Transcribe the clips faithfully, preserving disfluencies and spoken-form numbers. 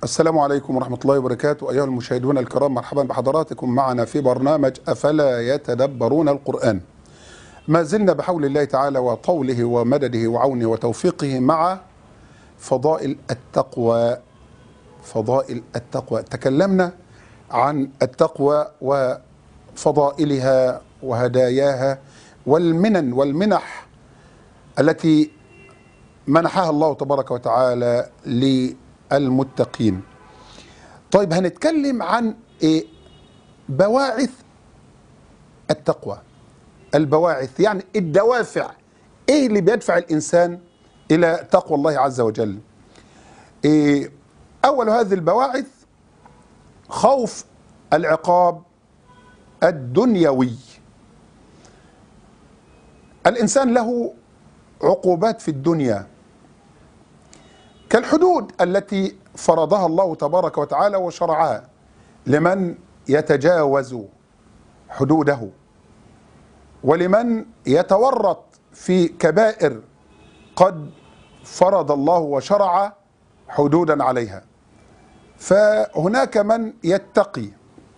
السلام عليكم ورحمة الله وبركاته. أيها المشاهدون الكرام، مرحبا بحضراتكم معنا في برنامج أفلا يتدبرون القرآن. ما زلنا بحول الله تعالى وطوله ومدده وعونه وتوفيقه مع فضائل التقوى. فضائل التقوى، تكلمنا عن التقوى وفضائلها وهداياها والمنن والمنح التي منحها الله تبارك وتعالى للمتقين. طيب، هنتكلم عن إيه؟ بواعث التقوى. البواعث يعني الدوافع، ايه اللي بيدفع الانسان الى تقوى الله عز وجل؟ إيه؟ اول هذه البواعث خوف العقاب الدنيوي. الانسان له عقوبات في الدنيا كالحدود التي فرضها الله تبارك وتعالى وشرعها لمن يتجاوز حدوده، ولمن يتورط في كبائر قد فرض الله وشرع حدودا عليها. فهناك من يتقي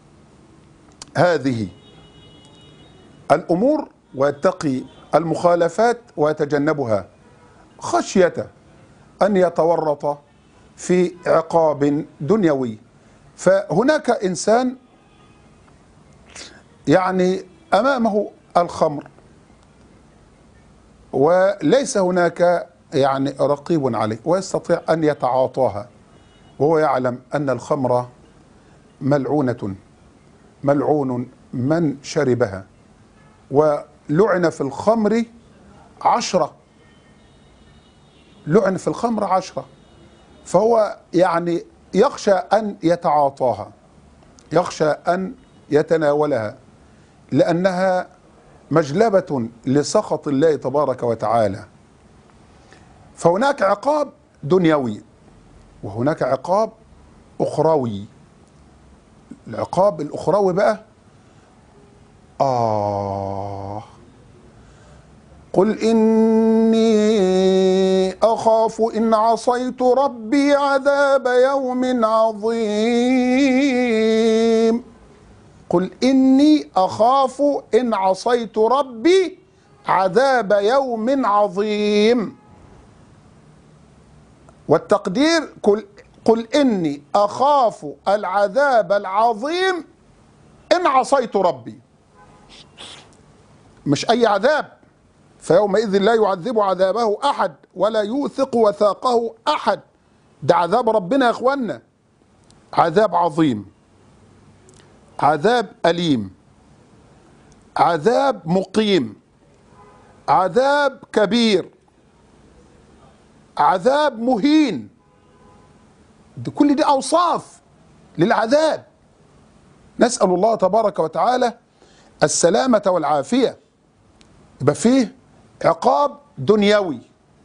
هذه الأمور ويتقي المخالفات ويتجنبها خشية أن يتورط في عقاب دنيوي. فهناك إنسان يعني أمامه الخمر وليس هناك يعني رقيب عليه ويستطيع أن يتعاطاها، وهو يعلم أن الخمر ملعونة، ملعون من شربها، ولعن في الخمر عشرة، لعن في الخمر عشرة. فهو يعني يخشى أن يتعاطاها، يخشى أن يتناولها، لأنها مجلبة لسخط الله تبارك وتعالى. فهناك عقاب دنيوي وهناك عقاب أخروي. العقاب الأخروي بقى آه قل إني أخاف إن عصيت ربي عذاب يوم عظيم. قل إني أخاف إن عصيت ربي عذاب يوم عظيم. والتقدير قل, قل إني أخاف العذاب العظيم إن عصيت ربي، مش أي عذاب. فيومئذ لا يعذب عذابه أحد ولا يوثق وثاقه أحد. ده عذاب ربنا يا إخوانا، عذاب عظيم، عذاب أليم، عذاب مقيم، عذاب كبير، عذاب مهين. دي كل دي أوصاف للعذاب. نسأل الله تبارك وتعالى السلامة والعافية. يبقى فيه عقاب دنيوي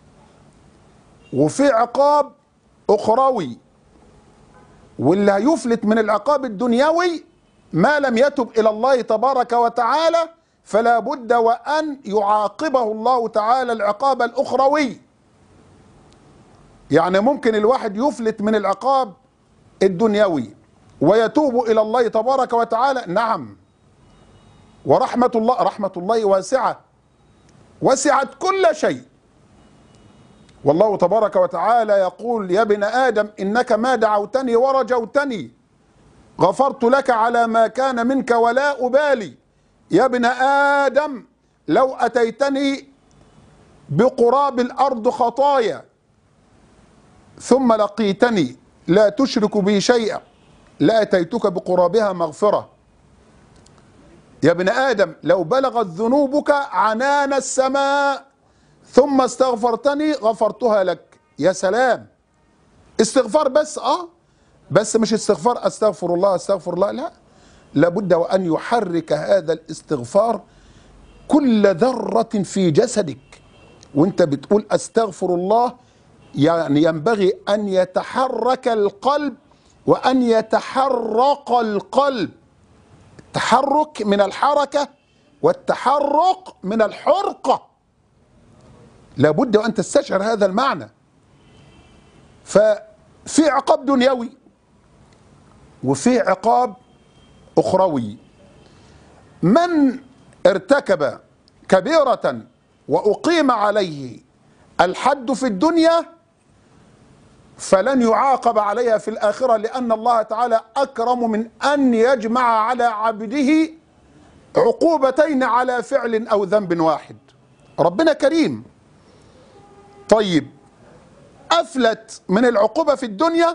وفيه عقاب أخروي، واللي هيفلت من العقاب الدنيوي ما لم يتب إلى الله تبارك وتعالى فلا بد وأن يعاقبه الله تعالى العقاب الأخروي. يعني ممكن الواحد يفلت من العقاب الدنيوي ويتوب إلى الله تبارك وتعالى، نعم، ورحمة الله رحمة الله واسعة، وسعت كل شيء. والله تبارك وتعالى يقول: يا ابن آدم إنك ما دعوتني ورجوتني غفرت لك على ما كان منك ولا أبالي. يا ابن آدم لو أتيتني بقراب الأرض خطايا ثم لقيتني لا تشرك بي شيئا لأتيتك بقرابها مغفرة. يا ابن آدم لو بلغت ذنوبك عنان السماء ثم استغفرتني غفرتها لك. يا سلام، استغفار بس اه بس مش استغفار استغفر الله استغفر الله، لا، لابد وأن يحرك هذا الاستغفار كل ذرة في جسدك. وانت بتقول استغفر الله يعني ينبغي أن يتحرك القلب وأن يتحرق القلب. التحرك من الحركة والتحرق من الحرقة، لابد وأن تستشعر هذا المعنى. ففي عقاب دنيوي وفيه عقاب أخروي. من ارتكب كبيرة وأقيم عليه الحد في الدنيا فلن يعاقب عليها في الآخرة، لأن الله تعالى أكرم من أن يجمع على عبده عقوبتين على فعل أو ذنب واحد. ربنا كريم. طيب، أفلت من العقوبة في الدنيا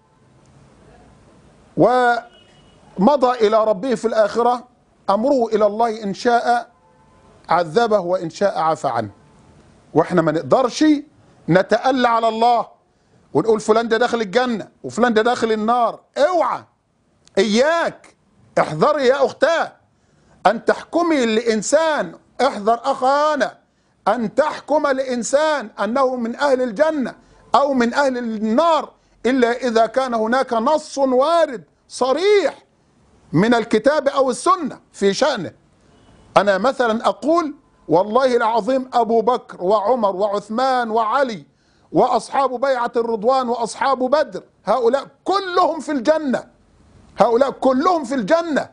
ومضى إلى ربه في الآخرة، أمره إلى الله إن شاء عذبه وإن شاء عفى عنه. وإحنا ما نقدرش نتألى على الله ونقول فلان ده داخل الجنة وفلان ده داخل النار. اوعى، إياك، احذري يا أختاه أن تحكمي لإنسان، احذر أخانا أن تحكم لإنسان أنه من أهل الجنة أو من أهل النار إلا إذا كان هناك نص وارد صريح من الكتاب أو السنة في شأنه. أنا مثلا أقول والله العظيم أبو بكر وعمر وعثمان وعلي وأصحاب بيعة الرضوان وأصحاب بدر هؤلاء كلهم في الجنة، هؤلاء كلهم في الجنة.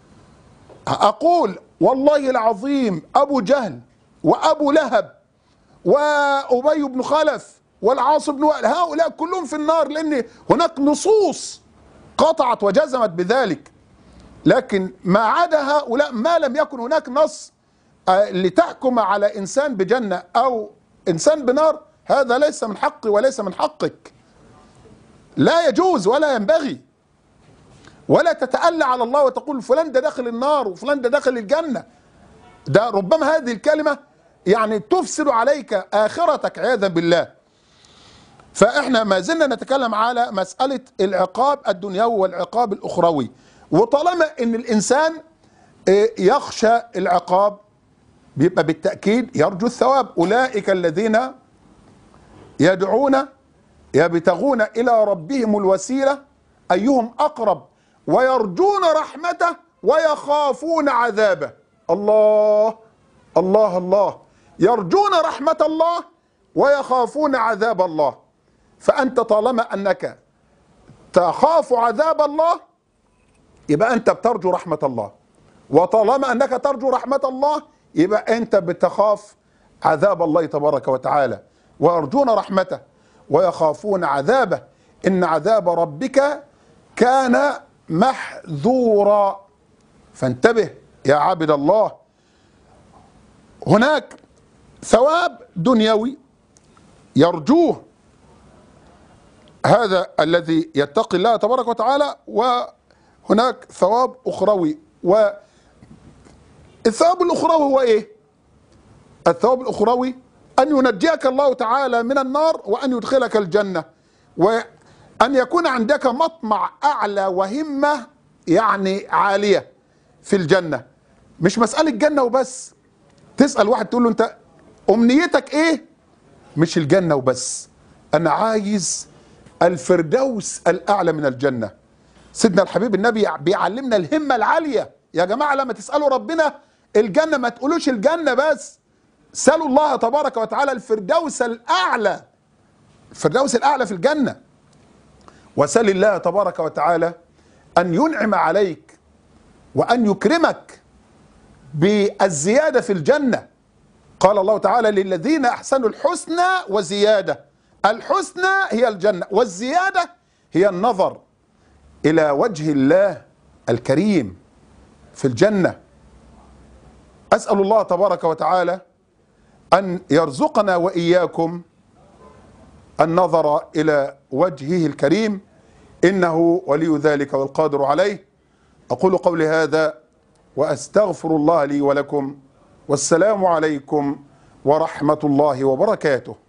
أقول والله العظيم أبو جهل وأبو لهب وأبي بن خلف والعاص بن وائل هؤلاء كلهم في النار، لأن هناك نصوص قطعت وجزمت بذلك. لكن ما عدا هؤلاء ما لم يكن هناك نص لتحكم على إنسان بجنة أو إنسان بنار، هذا ليس من حقي وليس من حقك، لا يجوز ولا ينبغي. ولا تتألى على الله وتقول فلان ده داخل النار وفلان ده داخل الجنة. ده ربما هذه الكلمة يعني تفسد عليك آخرتك عياذا بالله. فإحنا ما زلنا نتكلم على مسألة العقاب الدنيوي والعقاب الأخروي. وطالما إن الإنسان يخشى العقاب بيبقى بالتأكيد يرجو الثواب. أولئك الذين يدعون يبتغون إلى ربهم الوسيلة أيهم أقرب ويرجون رحمته ويخافون عذابه. الله الله الله، يرجون رحمة الله ويخافون عذاب الله. فأنت طالما أنك تخاف عذاب الله يبقى أنت بترجو رحمة الله، وطالما أنك ترجو رحمة الله يبقى أنت بتخاف عذاب الله تبارك وتعالى. ويرجون رحمته ويخافون عذابه، إن عذاب ربك كان محذورا. فانتبه يا عبد الله، هناك ثواب دنيوي يرجوه هذا الذي يتقي الله تبارك وتعالى، وهناك ثواب أخروي. والثواب الأخروي هو إيه؟ الثواب الأخروي أن ينجيك الله تعالى من النار وأن يدخلك الجنة، وأن يكون عندك مطمع أعلى وهمة يعني عالية في الجنة. مش مسألة جنة وبس، تسأل واحد تقول له أنت أمنيتك إيه؟ مش الجنة وبس، أنا عايز الفردوس الأعلى من الجنة. سيدنا الحبيب النبي بيعلمنا الهمة العالية. يا جماعة لما تسألوا ربنا الجنة ما تقولوش الجنة بس، سألوا الله تبارك وتعالى الفردوس الأعلى، الفردوس الأعلى في الجنة. وسل الله تبارك وتعالى أن ينعم عليك وأن يكرمك بالزيادة في الجنة. قال الله تعالى للذين أحسنوا الحسنى وزيادة. الحسنى هي الجنة، والزيادة هي النظر إلى وجه الله الكريم في الجنة. أسأل الله تبارك وتعالى أن يرزقنا وإياكم النظر إلى وجهه الكريم، إنه ولي ذلك والقادر عليه. أقول قولي هذا وأستغفر الله لي ولكم، والسلام عليكم ورحمة الله وبركاته.